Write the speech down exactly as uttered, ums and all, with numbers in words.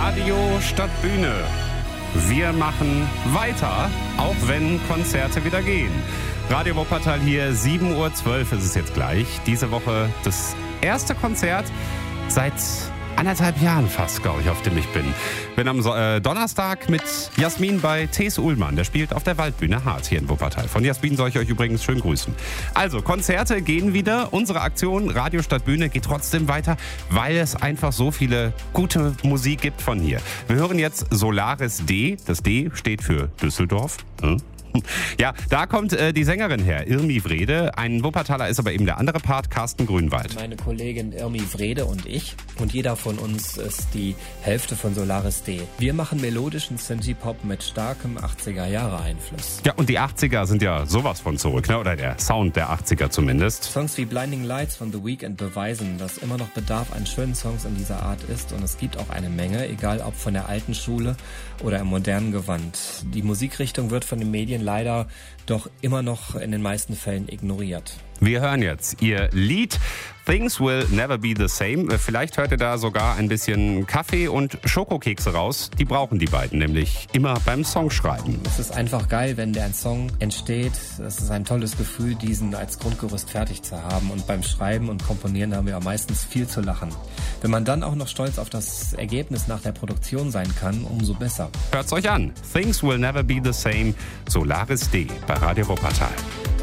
Radio statt Bühne. Wir machen weiter, auch wenn Konzerte wieder gehen. Radio Wuppertal hier, sieben Uhr zwölf ist es jetzt gleich. Diese Woche das erste Konzert seit anderthalb Jahren fast, glaube ich, auf dem ich bin. Bin am äh, Donnerstag mit Jasmin bei T S Ullmann. Der spielt auf der Waldbühne Hart hier in Wuppertal. Von Jasmin soll ich euch übrigens schön grüßen. Also, Konzerte gehen wieder. Unsere Aktion Radio statt Bühne geht trotzdem weiter, weil es einfach so viele gute Musik gibt von hier. Wir hören jetzt Solaris D. Das D steht für Düsseldorf. Hm? Ja, da kommt äh, die Sängerin her, Irmi Wrede. Ein Wuppertaler ist aber eben der andere Part, Carsten Grünwald. Meine Kollegin Irmi Wrede und ich. Und jeder von uns ist die Hälfte von Solaris D. Wir machen melodischen Synthie-Pop mit starkem achtziger-Jahre-Einfluss. Ja, und die achtziger sind ja sowas von zurück, ne? Oder der Sound der achtziger zumindest. Songs wie Blinding Lights von The Weeknd beweisen, dass immer noch Bedarf an schönen Songs in dieser Art ist. Und es gibt auch eine Menge, egal ob von der alten Schule oder im modernen Gewand. Die Musikrichtung wird von den Medien leider doch immer noch in den meisten Fällen ignoriert. Wir hören jetzt ihr Lied Things Will Never Be the Same. Vielleicht hört ihr da sogar ein bisschen Kaffee und Schokokekse raus. Die brauchen die beiden nämlich immer beim Songschreiben. Es ist einfach geil, wenn der ein Song entsteht. Es ist ein tolles Gefühl, diesen als Grundgerüst fertig zu haben. Und beim Schreiben und Komponieren haben wir meistens viel zu lachen. Wenn man dann auch noch stolz auf das Ergebnis nach der Produktion sein kann, umso besser. Hört's euch an. Things Will Never Be the Same. Solaris D bei Radio Wuppertal.